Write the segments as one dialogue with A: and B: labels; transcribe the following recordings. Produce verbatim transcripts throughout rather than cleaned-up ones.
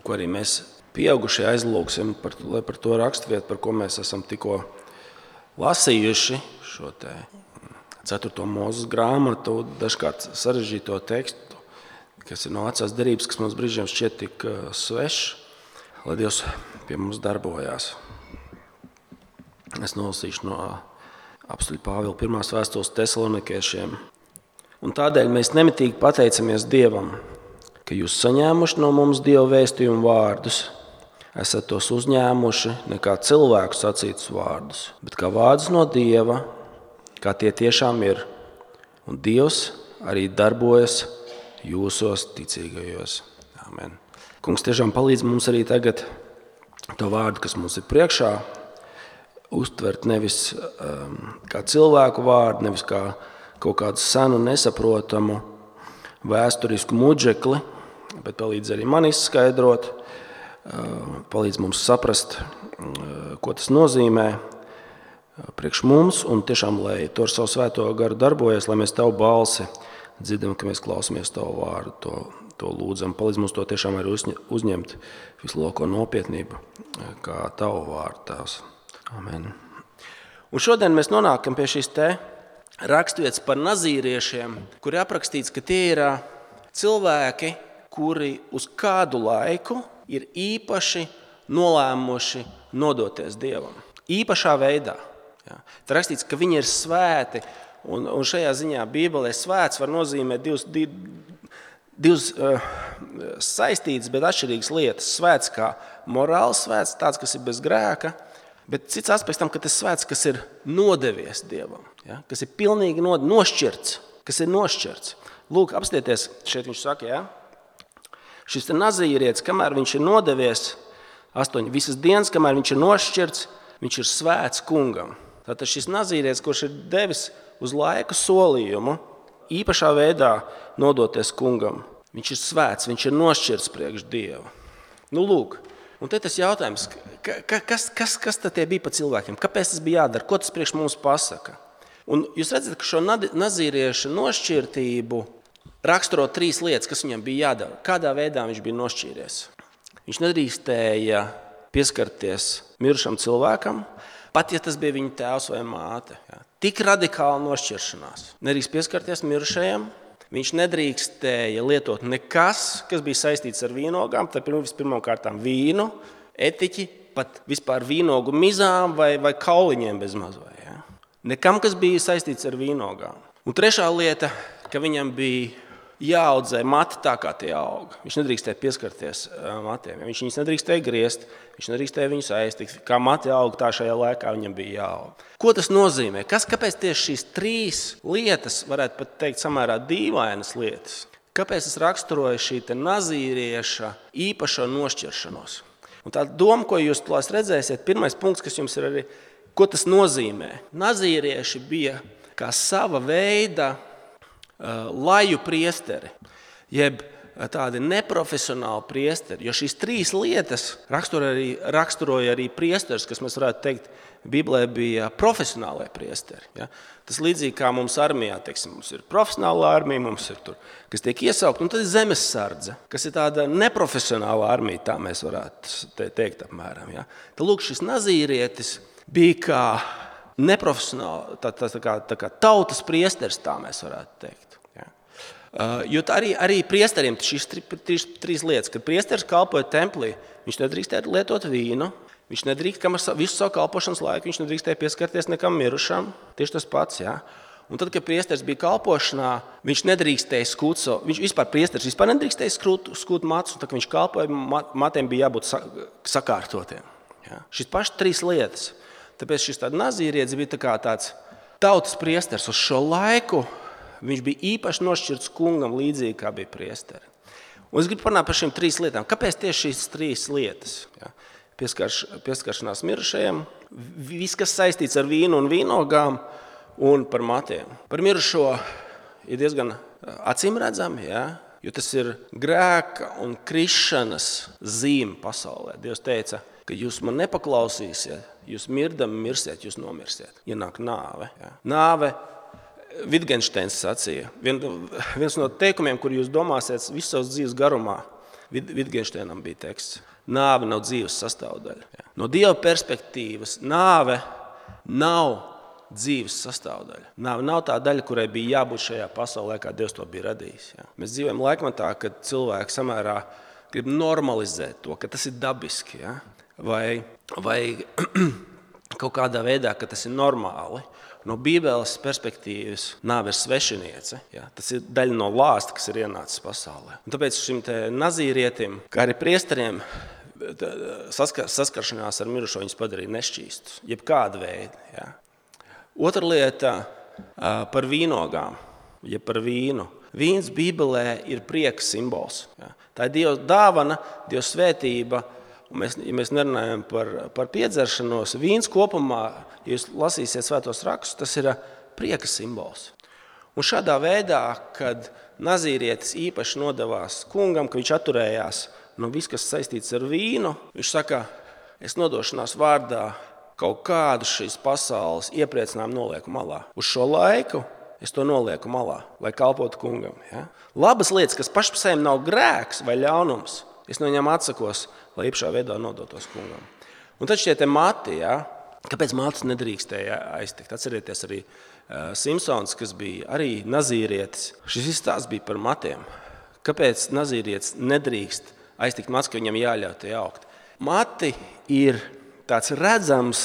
A: ko arī mēs pieaugušie aizlūksim, par, lai par to raksturvietu, par ko mēs esam tikko lasījuši, šo te ceturto Mūzes grāmatu, dažkārt sarežģīto tekstu, kas ir no vecās derības, kas mums brīžiem šķiet tik svešs, lai Dievs pie mums darbojās. Es nolasīšu no apstuļa Pāvila pirmās vēstules Tesalonikiešiem. Un tādēļ mēs nemitīgi pateicamies Dievam, ka jūs saņēmuši no mums Dieva vēstījumu vārdus, esat tos uzņēmuši ne kā cilvēku sacītus vārdus, bet kā vārdus no Dieva, kā tie tiešām ir. Un Dievs arī darbojas jūsos ticīgajos. Amen. Kungs tiešām palīdz mums arī tagad to vārdu, kas mums ir priekšā, uztvert nevis um, kā cilvēku vārdu, nevis kā kaut kādu senu nesaprotamu vēsturisku mudžekli, bet palīdz arī man izskaidrot, palīdz mums saprast, ko tas nozīmē priekš mums, un tiešām, lai to ar savu svēto garu darbojas, lai mēs tavu balsi dzirdam, ka mēs klausamies tavu vārdu, to, to lūdzam. Palīdz mums to tiešām arī uzņemt visu loko nopietnību, kā tavu vārdu tās. Amen. Un šodien mēs nonākam pie šīs te raksturvietas par nazīriešiem, kur ir aprakstīts, ka tie ir cilvēki, kuri uz kādu laiku ir īpaši nolēmuši nodoties Dievam. Īpašā veidā. Ja. Tā rakstīts, ka viņi ir svēti, un, un šajā ziņā Bībelē svēts var nozīmēt divas, div, divas uh, saistītas, bet atšķirīgas lietas. Svēts kā morāls svēts, tāds, kas ir bez grēka, bet cits aspekts tam, ka tas svēts, kas ir nodevies Dievam, ja. Kas ir pilnīgi nod, nošķirts, kas ir nošķirts. Lūk, apstieties, šeit viņš saka, ja. Šis nazīrietis, kamēr viņš ir nodevies, astoņi visas dienas, kamēr viņš ir nošķirts, viņš ir svēts kungam. Tātad šis nazīrietis, kurš ir devis uz laiku solījumu, īpašā veidā nodoties kungam, viņš ir svēts, viņš ir nošķirts priekš Dievu. Nu, lūk, un te tas jautājums, ka, ka, kas, kas, kas tad tie bija pa cilvēkiem? Kāpēc tas bija jādara? Ko tas priekš mums pasaka? Un jūs redzat, ka šo nazīrieša nošķirtību raksturo trīs lietas, kas viņam bija jādara. Kādā veidā viņš bija nošķīries? Viņš nedrīkstēja pieskarties mirušam cilvēkam, pat ja tas bija viņa tēvs vai māte. Ja. Tik radikāla nošķiršanās. Nedrīkst pieskarties mirušajam. Viņš nedrīkstēja lietot nekas, kas bija saistīts ar vīnogām. Tad vispirmām kārtām vīnu, etiķi, pat vispār vīnogu mizām vai, vai kauliņiem bez mazvai. Ja. Nekam, kas bija saistīts ar vīnogām. Un trešā lieta, ka viņam bija jāaudzē mati tā, kā tie aug. Viņš nedrīkstēja pieskarties matiem. Viņš viņus nedrīkstēja griezt, viņš nedrīkstēja viņus aiztikt. Kā mati aug, tā šajā laikā viņam bija jāaug. Ko tas nozīmē? Kas, kāpēc tieši šīs trīs lietas, varētu pat teikt samērā dīvainas lietas, kāpēc tas raksturoja šī te nazīrieša īpašo nošķiršanos? Un tā doma, ko jūs tulās redzēsiet, pirmais punkts, kas jums ir arī, ko tas nozīmē? Nazīrieši bija kā sava veida laju priesteri, jeb tādi neprofesionāli priesteri, jo šīs trīs lietas raksturoja arī, raksturoja arī priesteris, kas mēs varētu teikt, Bībelē bija profesionālie priesteri. Ja? Tas līdzīgi kā mums armijā, teiksim, mums ir profesionāla armija, mums ir tur, kas tiek iesaukt, un tad ir zemessardze, kas ir tāda neprofesionāla armija, tā mēs varētu teikt apmēram. Ja? Tad lūk, šis nazīrietis bija kā neprofesionāli, tā, tā, tā, kā, tā kā tautas priesteris, tā mēs varētu teikt. Uh, jo arī, arī priesteriem šīs tri, trīs, trīs lietas, kad priesteris kalpoja templī, viņš nedrīkstēja lietot vīnu, viņš nedrīkst, kam ar visu savu kalpošanas laiku, viņš nedrīkstēja pieskarties nekam mirušam, tieši tas pats, jā. Un tad, kad priesteris bija kalpošanā, viņš nedrīkstēja skūt savu, viņš vispār priesteris vispār nedrīkstēja skūt, skūt matus, un tad, kad viņš kalpoja, matiem bija jābūt sakārtotiem. Jā. Šis paši trīs lietas. Tāpēc šis tāds nazīrietis bija tā kā tāds tautas priesteris uz šo laiku. Viņš bija īpaši nošķirts kungam līdzīgi, kā bija priesteri. Un es gribu parunāt par šīm trīs lietām. Kāpēc tieši šīs trīs lietas? Ja? Pieskarš, pieskaršanās mirušajiem, viss, kas saistīts ar vīnu un vīnogām un par matiem. Par mirušo ir diezgan acīm redzami, ja? Jo tas ir grēka un krišanas zīme pasaulē. Dievs teica, ka jūs man nepaklausīsiet, jūs mirdami mirsiet, jūs nomirsiet. Ienāk nāve. Ja? Nāve Vitgensteins sacīja, vien, viens no teikumiem, kur jūs domāsiet visu savas dzīves garumā, Vid, Vitgenšteinam bija teksts. Nāve nav dzīves sastāvdaļa. Ja. No Dieva perspektīvas nāve nav dzīves sastāvdaļa. Nāve nav tā daļa, kurai bija jābūt šajā pasaulē, kā Dievs to bija radījis. Ja. Mēs dzīvojam laikmatā, kad cilvēki samērā grib normalizēt to, ka tas ir dabiski. Ja. Vai, vai kaut kādā veidā, ka tas ir normāli. No Bībeles perspektīvas nāve ir svešiniece. Ja? Tas ir daļa no lāsta, kas ir ienācis pasaulē. Un tāpēc šim te nazīrietim, kā arī priesteriem, saskar, saskaršanās ar mirušo viņus padarīja nešķīstus. Jebkāda veida. Ja? Otra lieta par vīnogām, ja par vīnu. Vīns Bībelē ir prieka simbols. Ja? Tā ir Dieva dāvana, Dieva svētība. Un mēs, ja mēs nerunājam par, par piedzeršanos, vīns kopumā, ja jūs lasīsiet svētos rakstus, tas ir prieka simbols. Un šādā veidā, kad nazīrietis īpaši nodevās kungam, ka viņš atturējās no viss, kas saistīts ar vīnu, viņš saka, es nodošanās vārdā kaut kādu šīs pasaules iepriecinājumu nolieku malā. Uz šo laiku es to nolieku malā, lai kalpotu kungam. Ja? Labas lietas, kas paši par sevi nav grēks vai ļaunums, es no viņām atsakos, lai īpašā veidā nodotos kungam. Un tad šie te mati, ja? Kāpēc matus nedrīkstēja aiztikt? Atcerieties arī uh, Simpsons, kas bija arī nazīrietis. Šis izstāsts bija par matiem. Kāpēc nazīrietis nedrīkst aiztikt matus, ka viņam jāļauj tie augt? Mati ir tāds redzams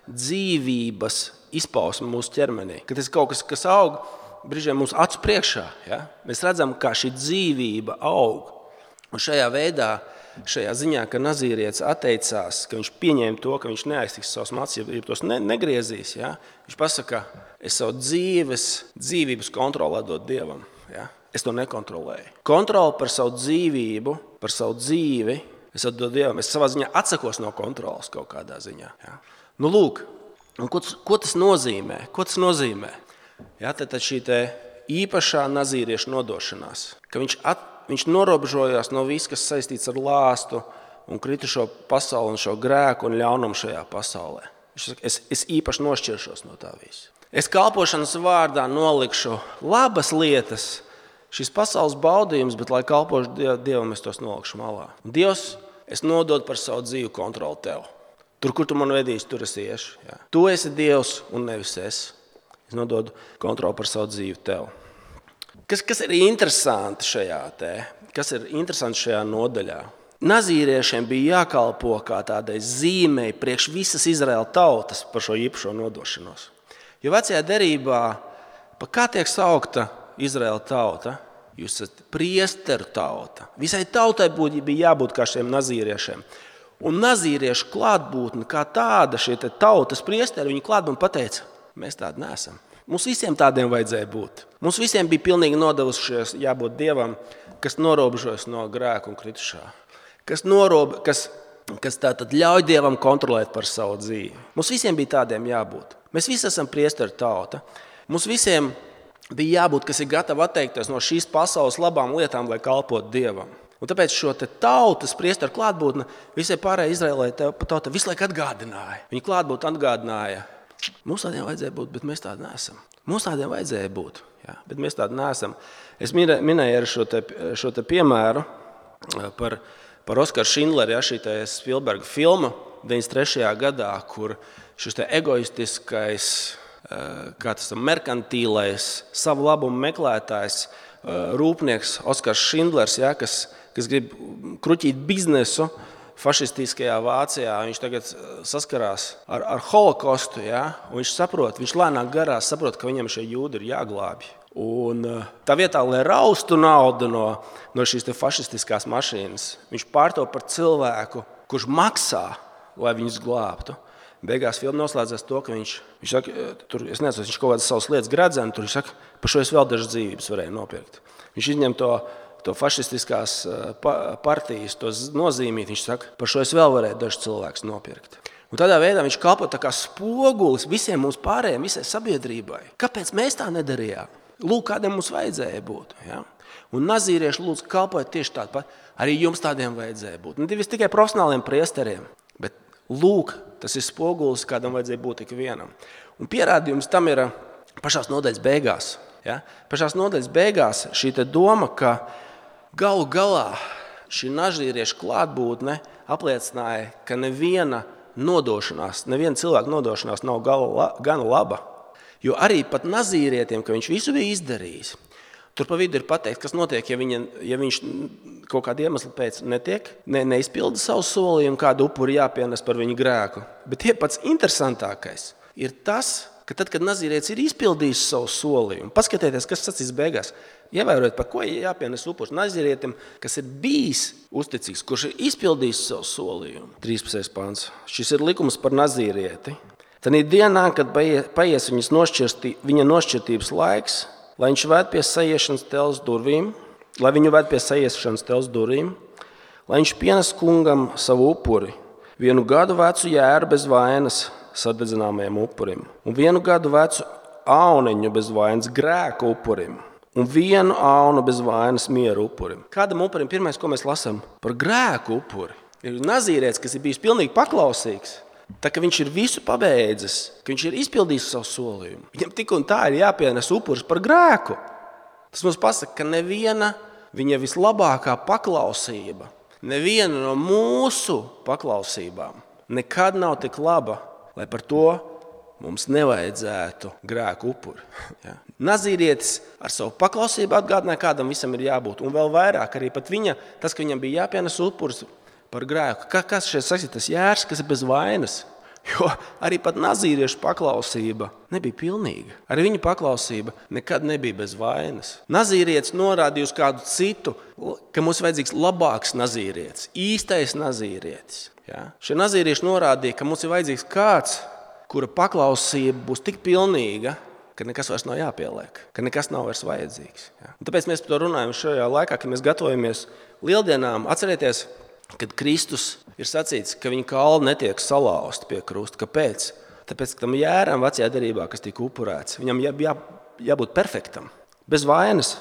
A: dzīvības izpausme mūsu ķermenī. Kad tas ir kaut kas, kas aug brīžiem mums acu priekšā. Ja? Mēs redzam, kā šī dzīvība aug. Un šajā veidā, šajā ziņā, ka nazīrietis atteicās, ka viņš pieņēma to, ka viņš neaiztiks savus matus, ja tos ne, negriezīs, ja? Viņš pasaka, es savu dzīves, dzīvības kontroli atdot Dievam. Ja? Es to nekontrolēju. Kontroli par savu dzīvību, par savu dzīvi, es atdot Dievam. Es savā ziņā atsakos no kontrolas kaut kādā ziņā. Ja? Nu, lūk, un ko, ko tas nozīmē? Ko tas nozīmē? Ja, tad šī te īpašā nazīrieša nodošanās, ka viņš at, Viņš norobežojās no viss, kas saistīts ar lāstu un kritušo pasauli un šo grēku un ļaunumu šajā pasaulē. Viņš saka, es, es īpaši nošķiršos no tā visu. Es kalpošanas vārdā nolikšu labas lietas, šīs pasaules baudījums, bet lai kalpošu Dievam, es tos nolikšu malā. Un Dievs, es nododu par savu dzīvi kontroli tev. Tur, kur tu man vedīsi, tur es iešu. Ja. Tu esi Dievs un nevis es. Es nododu kontroli par savu dzīvi tev. Kas, kas ir interesanti šajā, te, kas ir interesanti šajā nodaļā? Nazīriešiem bija jākalpo kā tādai zīmei priekš visas Izraēla tautas par šo īpašo nodošanos. Jo vecajā derībā, pa kā tiek saukta Izraēla tauta? Jūs esat priesteru tauta. Visai tautai bija jābūt kā šiem nazīriešiem. Un nazīriešu klātbūtne kā tāda, šie te tautas priesteri, viņi klātbūtne pateica, mēs tādi neesam. Mums visiem tādiem vajadzēja būt. Mums visiem bija pilnīgi nodevušies jābūt Dievam, kas norobežojas no grēka un kritušā. Kas, norobe, kas, kas tātad ļauj Dievam kontrolēt par savu dzīvi. Mums visiem bija tādiem jābūt. Mēs visi esam priesteru tauta. Mums visiem bija jābūt, kas ir gatavi atteikties no šīs pasaules labām lietām, lai kalpotu Dievam. Un tāpēc šo te tautas priesteru klātbūtne visai pārējai Izraēlai tauta visu laiku atgādināja. Viņa klātbūtne atgādināja. Mums tādiem vajadzēja būt, bet mēs tādi neesam. Mums tādiem vajadzēja būt, jā, bet mēs tādi neesam. Es minēju ar šo te, šo te piemēru par, par Oskaru Šindleri, ja, šī te Spielberga filma deviņdesmit trešajā gadā, kur šis te egoistiskais, kā tas merkantīlais, savu labumu meklētājs, rūpnieks Oskars Šindlers, ja, kas, kas grib kruķīt biznesu, fašistiskajā Vācijā, viņš tagad saskarās ar, ar holokostu, ja? Un viņš saprot, viņš lēnāk garās saprot, ka viņam šie jūdi ir jāglābj. Un tā vietā, lai raustu naudu no, no šīs te fašistiskās mašīnas, viņš pārto par cilvēku, kurš maksā, lai viņus glābtu. Beigās filma noslēdzās to, ka viņš, viņš saka, tur, es nezinu, viņš kaut kādas savas lietas gradzena, tur viņš saka, par šo es vēl dažas dzīvības varēju nopirkt. Viņš izņem to to fašistiskās partijas, to nozīmīt, viņš saka, par šo es vēl varēju dažus cilvēkus nopirkt. Un tādā veidā viņš kalpo tā kā spogulis visiem mums pārējiem, visai sabiedrībai. Kāpēc mēs tā nedarījām? Lūk, kādiem mums vajadzēja būt. Ja? Un nazīrieši lūdzu kalpot tieši tādu pat. Arī jums tādiem vajadzēja būt. Ne tikai profesionāliem priesteriem, bet lūk, tas ir spogulis, kādam vajadzēja būt tik vienam. Un pierādījums tam ir pašās nodaļas beigās. Ja? Pašās nodaļas beigās šī te doma, ka galu galā šī nažīrieša klātbūtne apliecināja, ka neviena nodošanās, neviena cilvēka nodošanās nav gala, gana laba. Jo arī pat nazīrietiem, ka viņš visu bija izdarījis, tur pa vidu ir pateikt, kas notiek, ja, viņa, ja viņš kaut kādu iemeslu pēc netiek, ne, neizpilda savu solījumu, kādu upuri jāpienes par viņu grēku. Bet tie pats interesantākais ir tas, ka tad, kad nazīrietis ir izpildījis savu solījumu, paskatieties, kas sacīs beigās, ievērojiet, par ko jāpienes upuris nazīrietim, kas ir bijis uzticīgs, kurš ir izpildījis savu solījumu. trīspadsmitais pants. Šis ir likums par nazīrieti. Tanī dienā, kad paies viņas nošķirtī, viņa nošķirtības laiks, lai viņš ved pie saiešanas teles durvīm, lai viņu ved pie saiešanas teles durvīm, lai viņš pienes kungam savu upuri, vienu gadu vecu jēru bez vainas sadedzināmajam upurim, un vienu gadu vecu auneņu bez vainas grēku upurim, un vienu aunu bez vainas mieru upurim. Kādam upurim pirmais, ko mēs lasām? Par grēku upuri. Ir nazīrietis, kas ir bijis pilnīgi paklausīgs. Tā ka viņš ir visu pabeidzis, ka viņš ir izpildījis savu solījumu. Viņam tik un tā ir jāpienes upuris par grēku. Tas mums pasaka, ka neviena viņa vislabākā paklausība, neviena no mūsu paklausībām nekad nav tik laba, lai par to mums nevajadzētu grēku upuri. Ja. Nazīrietis ar savu paklausību atgādināja, kādam visam ir jābūt. Un vēl vairāk arī pat viņa, tas, ka viņam bija jāpienes upuris par grēku. Kas šeit saka, tas jērs, kas ir bez vainas? Jo arī pat nazīriešu paklausība nebija pilnīga. Arī viņa paklausība nekad nebija bez vainas. Nazīrietis norādīja uz kādu citu, ka mums vajadzīgs labāks nazīrietis, īstais nazīrietis. Ja? Šie nazīrieši norādīja, ka mums ir vajadzīgs kāds, kura paklausība būs tik pilnīga, ka nekas vairs nav jāpieliek, ka nekas nav vairs vajadzīgs. Ja? Un tāpēc mēs par to runājam šajā laikā, kad mēs gatavojamies lieldienām. Atcerieties, kad Kristus ir sacīts, ka viņa kauli netiek salauzti pie krusta. Kāpēc? Tāpēc, ka tam jēram vecajā derībā, kas tika upurēts, viņam jā, jā, jābūt perfektam, bez vainas.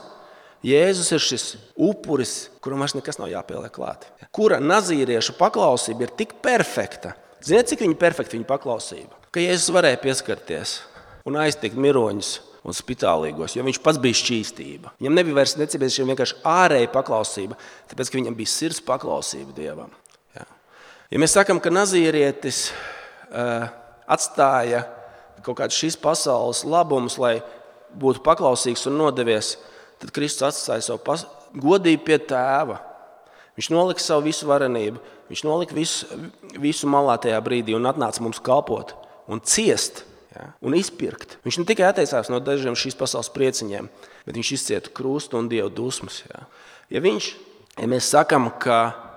A: Jēzus ir šis upuris, kuram vairs nekas nav jāpieliek klāt. Kura nazīriešu paklausība ir tik perfekta? Ziniet, cik viņa perfekta viņa paklausība? Ka Jēzus varēja pieskarties un aiztikt miroņus un spitālīgos, jo viņš pats bija šķīstība. Viņam nebija vairs nepieciešama vienkārši ārēja paklausība, tāpēc, ka viņam bija sirds paklausība Dievam. Ja, ja mēs sakam, ka nazīrietis uh, atstāja kaut kādu šīs pasaules labumus, lai būtu paklausīgs un nodevies, tad Kristus atstāja savu pas- godību pie tēva. Viņš nolika savu visu varenību, viņš nolika visu, visu malā tajā brīdī un atnāca mums kalpot un ciest. Ja, un izpirkt. Viņš ne tikai atteicās no dažiem šīs pasaules prieciņiem, bet viņš izcieta krustu un Dievu dusmas. Ja. Ja, viņš, ja mēs sakam, ka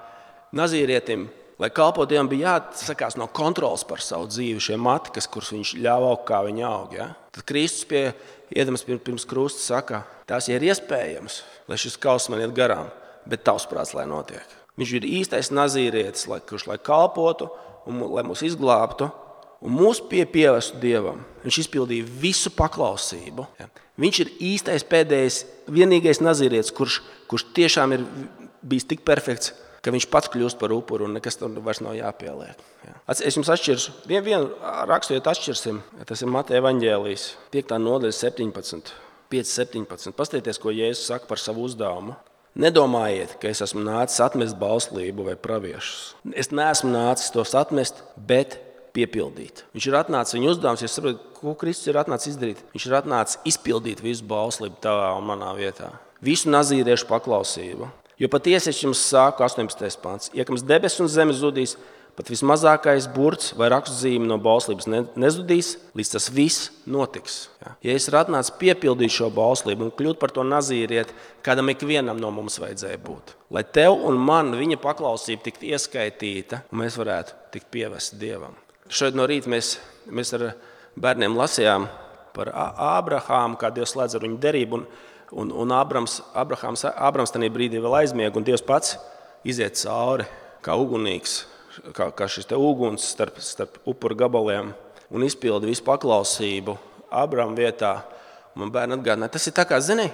A: nazīrietim, lai kalpo Dievam, bija jāatsakās no kontrolas par savu dzīvi, šie mati, kas, kurus viņš ļāva augt, kā viņi aug. Ja. Tad Kristus pie iedams pirms krusta saka, tās ir iespējams, lai šis kauss man iet garām, bet tavs prāts, lai notiek. Viņš ir īstais nazīrietis, lai, kurš lai kalpotu un lai mūs izglābtu, un mūsu pie pievestu Dievam. Viņš izpildīja visu paklausību. Ja. Viņš ir īstais pēdējais, vienīgais nazīrietis, kurš, kurš tiešām ir bijis tik perfekts, ka viņš pats kļūst par upuru un nekas tam vairs nav jāpieliek. Ja. Es jums atšķiršu, vienu, vienu raksturiet atšķirsim, tas ir Mateja evaņģēlijs, piektā nodaļa septiņpadsmit, pieci septiņpadsmit. Pastieties, ko Jēzus saka par savu uzdevumu. Nedomājiet, ka es esmu nācis atmest bauslību vai praviešus. Es neesmu nācis tos atmest, bet piepildīt. Viņš ir atnācis, viņa uzdevums, ja saprotat, ko Kristus ir atnācis izdarīt. Viņš ir atnācis izpildīt visu bauslību tavā un manā vietā. Visu nazīriešu paklausību. Jo patiesi es jums sāku, astoņpadsmitais pants, iekams debes un zeme zudīs, pat vismazākais burts vai rakstzīme no bauslības nezudīs, līdz tas viss notiks. Ja, ja es ir atnācis piepildīt šo bauslību un kļūt par to nazīrieti, kādam ikvienam no mums vajadzēja būt. Lai tev un man viņa paklausība tiktu ieskaitīta, un mēs varētu tikt pievesti Dievam. Šodien no rīta mēs, mēs ar bērniem lasījām par Ābrahāmu, kā Dievs slēdz ar viņu derību, un, un, un Ābrams, Ābrahāms, Ābrams tajā brīdī vēl aizmieg, un Dievs pats iziet cauri kā ugunīgs, kā, kā šis te uguns starp, starp upuru gabaliem, un izpilda visu paklausību Ābrama vietā. Un man bērni atgādināja, tas ir tā kā, zini,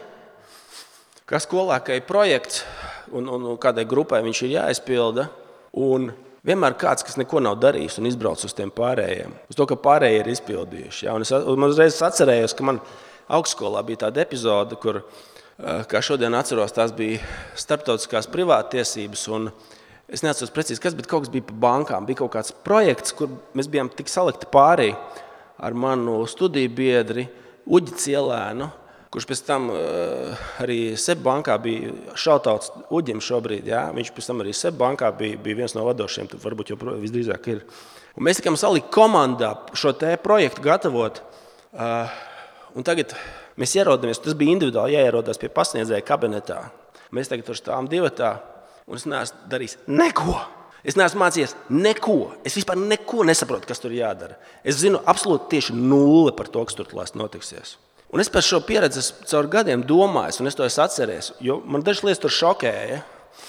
A: kā skolākai projekts, un, un, un kādai grupai viņš ir jāizpilda, un vienmēr kāds, kas neko nav darījis un izbrauc uz tiem pārējiem, uz to, ka pārējie ir izpildījuši. Ja? Un es man uzreiz atcerējos, ka man augstskolā bija tāda epizode, kur kā šodien atceros, tās bija starptautiskās privāttiesības, un es neatceros precīzi, kas, bet kaut kas bija par bankām. Bija kaut kāds projekts, kur mēs bijām tik salikti pārī ar manu studiju biedri Uģi Cielēnu, kurš pēc tam uh, arī Seb bankā bija šautauts Uģim šobrīd. Jā? Viņš pēc tam arī Seb bankā bija, bija viens no vadošiem, tad varbūt jau visdrīzāk ir. Un mēs tikām salikt komandā šo te projektu gatavot. Uh, un tagad mēs ierodamies, tas bija individuāli jāierodās pie pasniedzēja kabinetā. Mēs tagad tur stāvam divatā, un es neesmu darījis neko. Es neesmu mācījies neko. Es vispār neko nesaprotu, kas tur jādara. Es zinu absolūti tieši nulle par to, kas tur klāst notiksies. Un es par šo pieredzi caur gadiem domāju, un es to esmu atceries, jo man dažas lietas tur šokēja.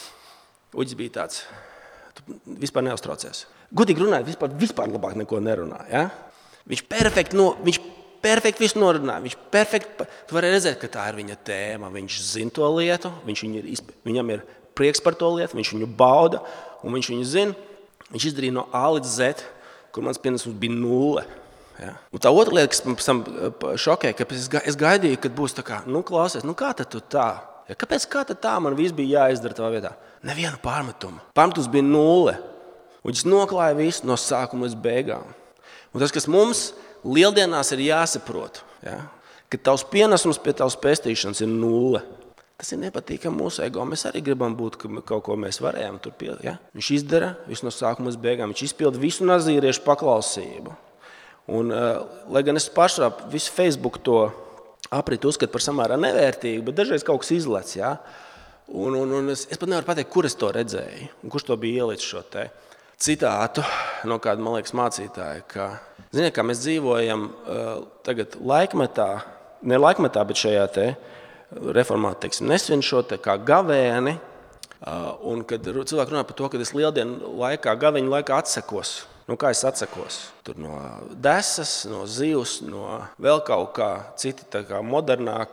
A: Uģis bija tāds, tu vispār neuztraucies. Gudīgi runājot, vispār, vispār labāk neko nerunā. Ja? Viņš perfekti, no, viņš perfekti visu norunāja. Viņš perfekti, tu vari redzēt, ka tā ir viņa tēma. Viņš zina to lietu, viņš viņu ir, viņam ir prieks par to lietu, viņš viņu bauda, un viņš viņu zina. Viņš izdarīja no A līdz Z, kur mans pienesums bija nulle. Ja? Un tā otra lieta, kas man pēc tam šokēja, ka es gaidīju, kad būs tā kā, nu klausies, nu kā tad tu tā? Ja, kāpēc kā tad tā man viss bija jāizdara tavā vietā? Nevienu pārmetumu. Pārmetums bija nulle. Un viņš noklāja visu no sākuma līdz beigām. Un tas, kas mums lieldienās ir jāsaprot, ja? Ka tavs pienesums pie tavas pestīšanas ir nulle. Tas ir nepatīkami mūsu ego. Mēs arī gribam būt, ka kaut ko mēs varējām tur pildīt. Ja? Viņš izdara visu no sākuma līdz beigām. Viņš izpilda visu nazīriešu paklausību. Un, uh, lai gan es pašā visu Facebook to aprit uzskatu par samērā nevērtīgu, bet dažreiz kaut kas izlec. Ja? Un, un, un es, es pat nevaru pateikt, kur es to redzēju un kurš to bija ielicis šo te citātu no kāda, man liekas, mācītāja, ka, ziniet, kā mēs dzīvojam uh, tagad laikmetā, ne laikmetā, bet šajā te reformāti, teiksim, nesvin šo te kā gavēni, uh, un kad cilvēki runā par to, ka es lieldienu laikā, gaveņu laikā atsekos. Nu, kā es atsakos? Tur no desas, no zivs, no vēl kaut kā, citi tā kā modernāk,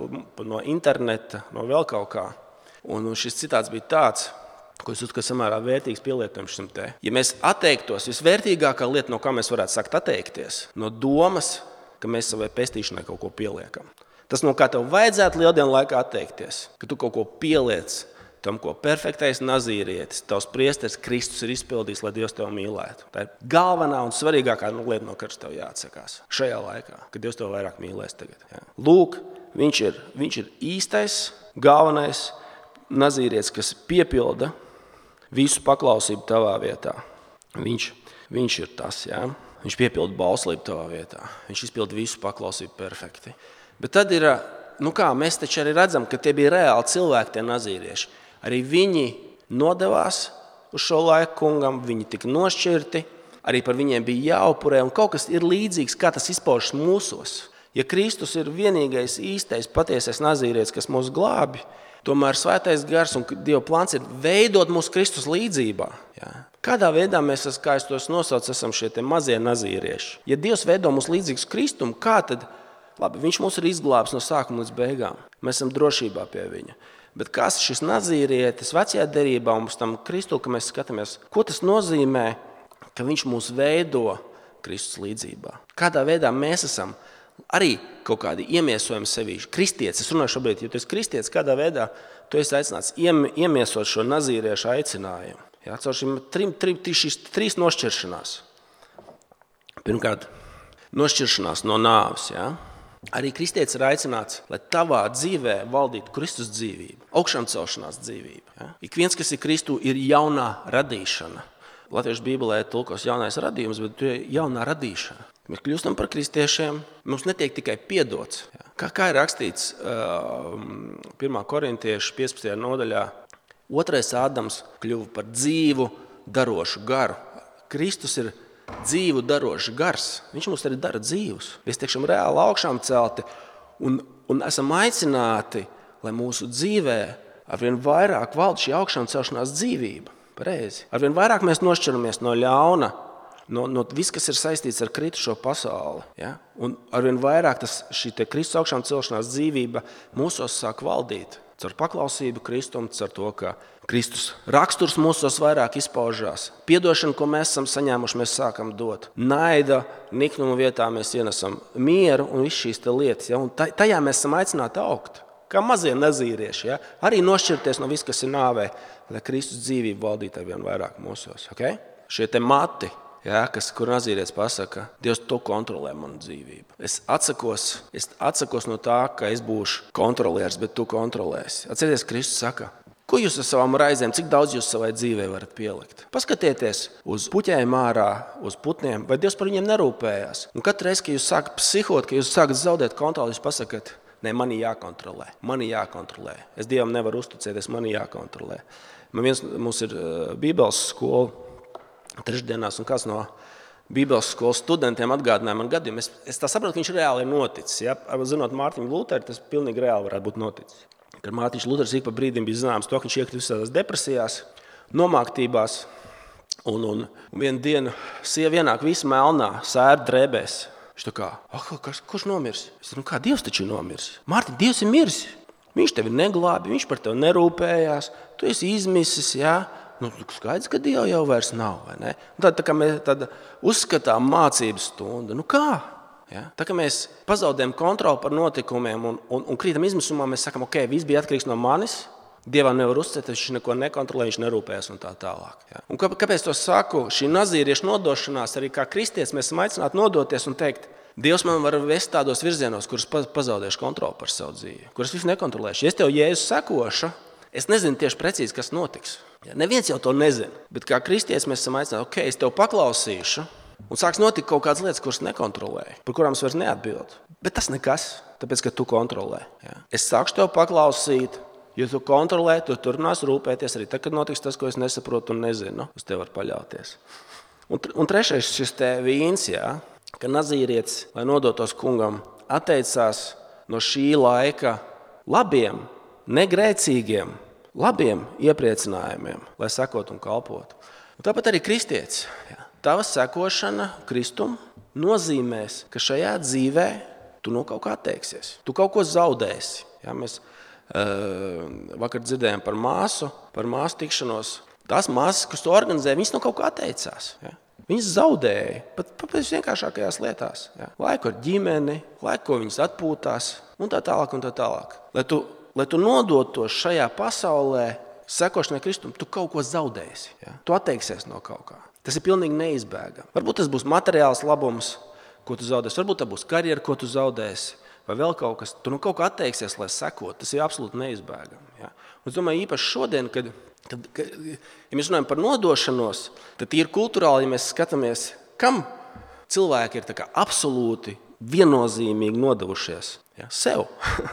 A: no interneta, no vēl kaut kā. Un šis citāts bija tāds, ko es uzskatu samērā vērtīgs pielietojums šim te. Ja mēs atteiktos, visvērtīgākā lieta, no kā mēs varētu sākt atteikties, no domas, ka mēs savai pestīšanai kaut ko pieliekam. Tas, no kā tev vajadzētu lieldienu laikā atteikties, ka tu kaut ko pieliec tam, ko perfektais nazīrietis, tavs priesteris Kristus ir izpildījis, lai Dievs tev mīlētu. Tā ir galvenā un svarīgākā lieta, no kuras tev jāatsakās šajā laikā, kad Dievs tev vairāk mīlēs tagad. Ja. Lūk, viņš ir, viņš ir īstais, galvenais nazīrietis, kas piepilda visu paklausību tavā vietā. Viņš, viņš ir tas, ja. Viņš piepilda bauslību tavā vietā. Viņš izpilda visu paklausību perfekti. Bet tad ir, nu kā, mēs taču arī redzam, ka tie bija reāli cilvēki, tie nazīrieši. Arī viņi nodevās uz šo laiku kungam, viņi tika nošķirti, arī par viņiem bija jāupurē, un kaut kas ir līdzīgs, kā tas izpaužas mūsos. Ja Kristus ir vienīgais īstais, patiesais nazīrietis, kas mūs glābi, tomēr svētais gars un Dieva plāns ir veidot mūsu Kristus līdzībā. Ja? Kādā veidā mēs, kā es tos nosaucu, esam šie te mazie nazīrieši? Ja Dievs veido mūs līdzīgus Kristum, kā tad? Labi, viņš mūs ir izglābis no sākuma līdz beigām. Mēs esam drošībā pie viņa. Bet kas šis nazīrietis vecajā derībā un uz tam Kristu, ka mēs skatāmies, ko tas nozīmē, ka viņš mūs veido Kristus līdzībā? Kādā veidā mēs esam arī kaut kādi iemiesojumi sevī. Kristietis, es runāju šobrīd, ja tu esi kristietis, kādā veidā tu esi aicināts iemiesot šo nazīriešu aicinājumu. Jā, caur šim trim, trim, šīs trīs nošķiršanās. Pirmkārt, nošķiršanās no nāves, jā. Arī kristietis ir aicināts, lai tavā dzīvē valdītu Kristus dzīvība, augšām celšanās dzīvība. Ja? Ik viens, kas ir Kristu, ir jaunā radīšana. Latviešu bībelē tulkos jaunais radījums, bet tu ir jaunā radīšana. Mēs kļūstam par kristiešiem, mums netiek tikai piedots. Ja? Kā, kā ir rakstīts uh, pirmā korintiešu piecpadsmitajā nodaļā, otrais Ādams kļuva par dzīvu darošu garu. Kristus ir dzīvu darošs gars. Viņš mums arī dara dzīvus. Mēs tiekšam reāli augšām celti un, un esam aicināti, lai mūsu dzīvē arvien vairāk valda šī augšām celšanās dzīvība. Pareizi. Arvien vairāk mēs nošķiramies no ļauna, no, no viss, kas ir saistīts ar kritušo pasauli. Ja? Un arvien vairāk tas, šī te Kristus augšām celšanās dzīvība mūsos sāk valdīt. Caur paklausību Kristum, caur to, ka Kristus raksturs mūsos vairāk izpaužās. Piedošanu, ko mēs esam saņēmuši, mēs sākam dot. Naida, niknuma vietā mēs ienesam mieru un visu šīs te lietas. Ja? Un tajā mēs esam aicināti augt. kā mazie nazīrieši, ja? Arī nošķirties no viss, kas ir nāvē, lai Kristus dzīvību valdītu ar vien vairāk mūsos. Okay? Šie te mati, ja, kas, kur nazīrietis pasaka, Dievs, tu kontrolē manu dzīvību. Es atsakos, es atsakos no tā, ka es būšu kontrolieris, bet tu kontrolēsi. Atcerieties, Kristus saka, ko jūs ar savām raizēm, cik daudz jūs savai dzīvē varat pielikt? Paskatieties uz puķēm ārā, uz putniem, vai Dievs par viņiem nerūpējās. Un katru reizi, kad jūs sākat psihot, kad jūs sākat zaudēt kontroli, jūs pasakat, ne, mani jākontrolē, mani jākontrolē. Es Dievam nevaru uzticēties, mani jākontrolē. Man viens, mums ir uh, Bībeles skola trešdienās, un kāds no Bībeles skolas studentiem atgādināja man gadījumu. Es, es tā saprotu, ka viņš reāli ir noticis. Ja? Zinot Mārtiņu Luteru, tas pilnīgi reāli varētu būt noticis. Kad Mārtiņš Luters ik pa brīdim bija zināms to, ka viņš iekrita visādās depresijās, nomāktībās, un, un, un vienu dienu sieva ienāk visa melnā, sēra drēbēs. Viņš tā kā, ah, kas, kurš nomirs? Es teicu, nu kā, Dievs taču ir nomirs. Mārtiņ, Dievs ir miris. Viņš tevi neglābi, viņš par tevi nerūpējās, tu esi izmisis, jā. Nu, skaidrs, ka Dieva jau vairs nav, vai ne? Un tad tā kā mēs tad uzskatām mācības stundu, nu kā? Ja? Tā kā mēs pazaudējam kontroli par notikumiem un, un, un krītam izmisumā, mēs sakam, ok, viss bija atkarīgs no manis, Dievam nevar uzticēt, viņš neko nekontrolē, viņš nerūpējas un tā tālāk. Ja? Un kāpēc to saku? Šī nazīrieša nodošanās, arī kā kristietis, mēs esam aicināti nodoties un teikt, Dievs man var vest tādos virzienos, kurus pazaudēšu kontroli par savu dzīvi, kurus visu nekontrolēšu. Ja es tev Jēzus sekošu, es nezinu tieši precīzi, kas notiks. Ja? Neviens jau to nezina, bet kā kristietis mēs esam aicināti, ok, es tev paklausīšu, un sāks notikt kaut kādas lietas, kuras nekontrolēju, par kurām es vairs neatbildu. Bet tas nekas, tāpēc, ka tu kontrolē. Ja? Es sākšu tev paklausīt, jo tu kontrolē, tu turpinās rūpēties arī tad, kad notiks tas, ko es nesaprotu un nezinu. Uz tevi var paļauties. Un, un trešais šis te vīns, ja? Ka nazīrietis, lai nodotos kungam, atteicās no šī laika labiem, negrēcīgiem, labiem iepriecinājumiem, lai sekot un kalpotu. Un tāpat arī kristietis. Ja? Tava sekošana Kristum nozīmēs, ka šajā dzīvē tu no kaut kā atteiksies. Tu kaut ko zaudēsi. Ja, mēs uh, vakar dzirdējām par māsu, par māsu tikšanos. Tās māsas, kas to organizē, viņas no kaut kā atteicās. Ja. Viņas zaudēja pat pēc vienkāršākajās lietās. Ja. Laiku ar ģimeni, laiku, ko viņas atpūtās un tā tālāk un tā tālāk. Lai tu, lai tu nodotos šajā pasaulē, sekošanai Kristum, tu kaut ko zaudēsi. Ja. Tu atteiksies no kaut kā. Tas ir pilnīgi neizbēgami. Varbūt tas būs materiāls labums, ko tu zaudēsi. Varbūt tā būs karjera, ko tu zaudēsi. Vai vēl kaut kas. Tu no kaut kā atteiksies, lai sekot. Tas ir absolūti neizbēgami. Ja? Un es domāju, īpaši šodien, kad, kad, kad ja mēs runājam par nodošanos, tad ir kulturāli, ja mēs skatāmies, kam cilvēki ir tā kā absolūti viennozīmīgi nodevušies. Ja? Sev.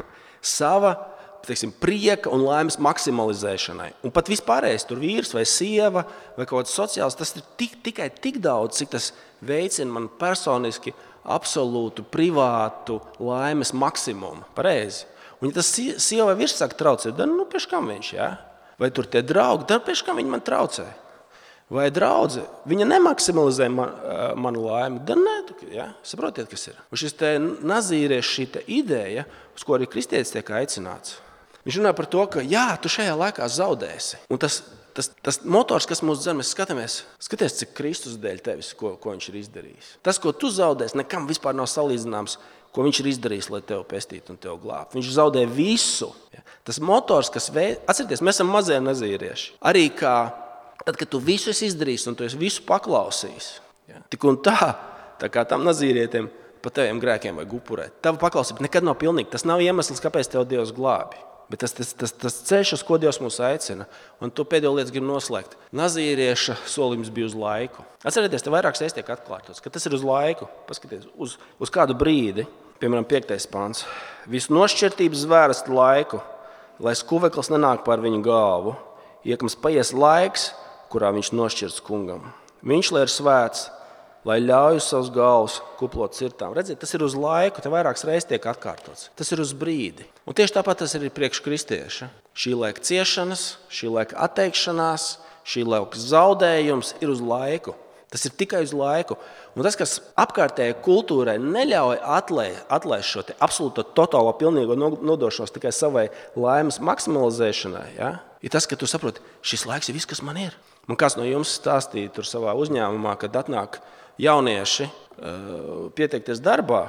A: Sava teiksim, prieka un laimes maksimalizēšanai. Un pat vispārējais, tur vīrs vai sieva vai kaut kāds sociāls, tas ir tik, tikai tik daudz, cik tas veicina man personiski absolūtu privātu laimes maksimumu. Pareizi. Un ja tas sieva vai vīrs saka traucēt, tad nu pēc kam viņš, jā? Vai tur tie draugi, tad pēc kam viņi man traucē? Vai draudze, viņa nemaksimalizē man, manu laimi, tad nē, jā? Saprotiet, kas ir. Un šis te nazīrieši, šī te ideja, uz ko arī kristietis tiek aicināts. Viņš runā par to, ka jā, tu šajā laikā zaudēsi. Un tas, tas, tas motors, kas mūs dzer, mēs skatāmies, skaties, cik Kristus dēļ tevis, ko, ko viņš ir izdarījis. Tas, ko tu zaudēsi, nekam vispār nav salīdzināms, ko viņš ir izdarījis, lai tevi pestītu un tevi glābtu. Viņš zaudē visu. Ja? Tas motors, kas veid... Atcerieties, mēs esam mazie nazīrieši. Arī kā, tad, kad tu visu esi izdarījis un tu esi visu paklausījis. Ja? Tik un tā, tā kā tam nazīrietiem, pa teviem grēkiem vai upurēt. Tava paklausība nekad nav pilnīga. Tas nav iemesls, kāpēc tev Dievs glābi. Bet tas, tas, tas, tas ceļš, uz ko Dievs mūs aicina, un to pēdējo lietu gribu noslēgt. Nazīrieša solījums bija uz laiku. Atcerieties, te vairākas reizes tiek atklātos, ka tas ir uz laiku. Paskaties, uz, uz kādu brīdi, piemēram, piektais pāns. Visu nošķirtības zvērst laiku, lai skuveklis nenāk pār viņu galvu, iekams paies laiks, kurā viņš nošķirts kungam. Viņš, lai ir svēts, lai ļauj uz savus galvus kuplot cirtām. Redziet, tas ir uz laiku, te vairākas reizes tiek atkārtots. Tas ir uz brīdi. Un tieši tāpat tas ir priekš kristieša. Šī laika ciešanas, šī laika atteikšanās, šī laika zaudējums ir uz laiku. Tas ir tikai uz laiku. Un tas, kas apkārtējai kultūrai neļauj atlaist, atlaist šo te absolūto, totālo, pilnīgo nodošanos tikai savai laimes maksimalizēšanai, ja? Ir tas, ka tu saproti, šis laiks ir viss, kas man ir. Man kāds no jums stāstīja tur savā uzņēmumā, kad atnāk jaunieši uh, pieteikties darbā,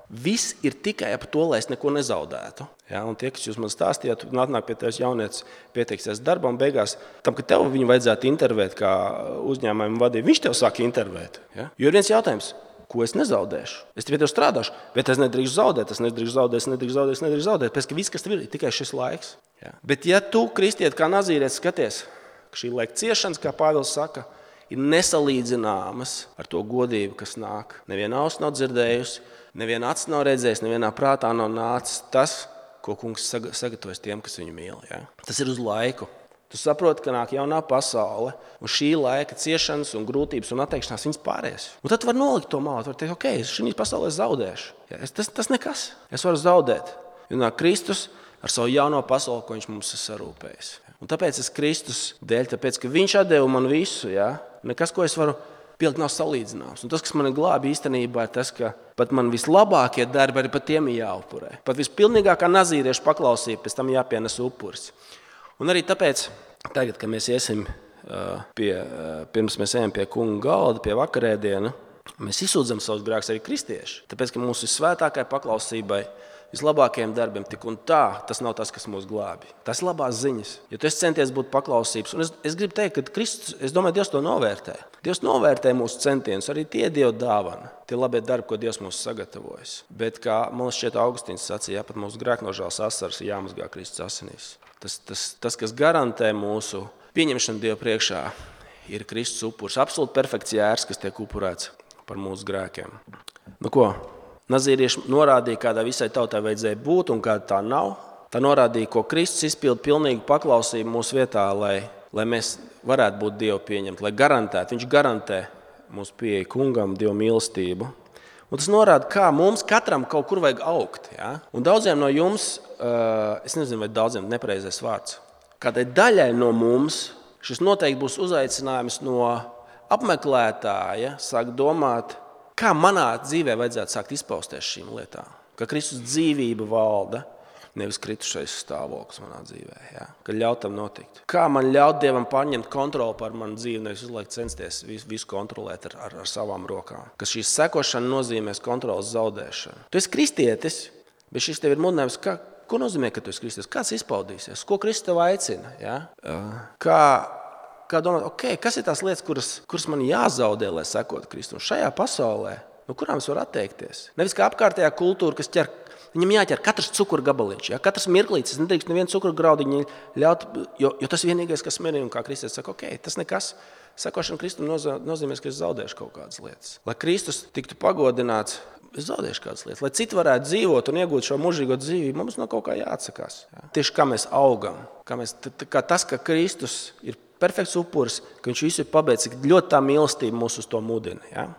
A: Viss ir tikai ap to, lai es neko nezaudētu. Ja, un tie, kas jūs man stāstījāt, nāk pie tevis jaunietis pieteiksies darbā un beigās, tam, ka tev viņu vajadzētu intervēt kā uzņēmumu vadību, viņš tev sāk intervēt. Ja? Jo ir viens jautājums, ko es nezaudēšu? Es pie tev strādāšu, bet es nedrīkstu zaudēt, es nedrīkstu zaudēt, es nedrīkstu zaudēt, es nedrīkstu zaudēt, pēc ka viss, kas tev ir, ir tikai šis laiks. Ja? Bet ja tu, kristiet, kā nazīrietis, skaties, ka šī laika ciešanas, kā Pāvils saka, ir nesalīdzināmas ar to godību, kas nāk. Neviena auss nav dzirdējusi, neviena acis nav redzējusi, nevienā prātā nav nācis tas, ko kungs sagatavojas tiem, kas viņu mīl. Ja? Tas ir uz laiku. Tu saproti, ka nāk jaunā pasaule, un šī laika ciešanas un grūtības un atteikšanās viņas pāries. Un tad var nolikt to malu, var teikt, ok, es šī pasaulē zaudēšu. Ja? Es, tas, tas nekas. Es varu zaudēt. Jo nāk Kristus ar savu jauno pasauli, ko viņš mums ir sarūpējis. Un tāpēc es Kristus dēļ, tāpēc, ka viņš atdeva man visu, ja? Nekas, ko es varu pielikt, nav salīdzināms. Un tas, kas man glābi īstenībā, ir tas, ka pat man vislabākie darbi arī pat tiem ir jāupurē. Pat vispilnīgākā nazīrieša paklausība, pēc tam jāpienes upuris. Un arī tāpēc, tagad, kad mēs iesim pie, pirms mēs ejam pie kunga galda, pie vakarēdiena, mēs izsūdzam savus grēkus arī kristieši. Tāpēc, ka mūsu visvētākai paklausībai, vislabākajiem darbiem, tik un tā, tas nav tas, kas mūs glābi. Tas ir labās ziņas. Ja tu esi centies būt paklausības, un es, es gribu teikt, ka Kristus, es domāju, Dievs to novērtē. Dievs novērtē mūsu centienus, arī tie Dieva dāvana, tie labie darbi, ko Dievs mums sagatavojas. Bet, kā man šķiet Augustīns sacīja, ja pat mūsu grēknožēlas asaras ir jāmazgā Kristus asinīs. Tas, tas, tas, kas garantē mūsu pieņemšanu Dieva priekšā, ir Kristus upuris. Absolūti perfekts jērs, kas tiek upurēts par mūsu grēkiem. Nu ko? Nazīrieši norādīja, kādā visai tautai vajadzēja būt un kāda tā nav. Tā norādīja, ko Kristus izpilda pilnīgu paklausību mūsu vietā, lai, lai mēs varētu būt Dievu pieņemti, lai garantētu. Viņš garantē mūsu pieeju kungam, Dievu mīlestību. Un tas norāda, kā mums katram kaut kur vajag augt. Ja? Un daudziem no jums, es nezinu, vai daudziem nepareizais vārds, kādai daļai no mums šis noteikti būs uzaicinājums no apmeklētāja, sāk domāt, kā manā dzīvē vajadzētu sākt izpausties šīm lietām? Ka Kristus dzīvība valda, nevis kritušais stāvoklis manā dzīvē. Ja? Ka ļaut tam notikt. Kā man ļaut Dievam pārņemt kontroli par manu dzīvi, nevis uzliek censties visu, visu kontrolēt ar, ar, ar savām rokām. Ka šī sekošana nozīmēs kontrolas zaudēšanu. Tu esi kristietis, bet šis tev ir mudinājums, kā, ko nozīmē, ka tu esi kristietis? Kāds izpaudīsies? Ko Kristus tev aicina? Ja? Kā... Kā domāt, okay, kas ir tās lietas, kuras, kuras man jāzaudē, lai sekotu Kristum? Šajā pasaulē, no kurām es varu atteikties? Nevis kā apkārtējā kultūra, kas ķer, viņam jāķer katrs cukuru gabaliņš, ja? Katrs mirklītis, es nedrīkst nevienu cukuru graudiņu ļaut, jo, jo tas vienīgais, kas mierina, un kā Kristus saka, ok, tas nekas. Sekošana Kristum nozīmē, ka es zaudēšu kaut kādas lietas. Lai Kristus tiktu pagodināts, es zaudēšu kādas lietas. Lai citi varētu dzīvot un iegūt šo mūžīgo dzīvību, mums no kaut kā jāatsakās. Ja? Tieši kā mēs augam, kā, mēs, kā tas, ka Kristus ir perfekts upuris, ka viņš visu ir pabeidzis, ļoti tā mīlestība mūs uz to mudina. Ja?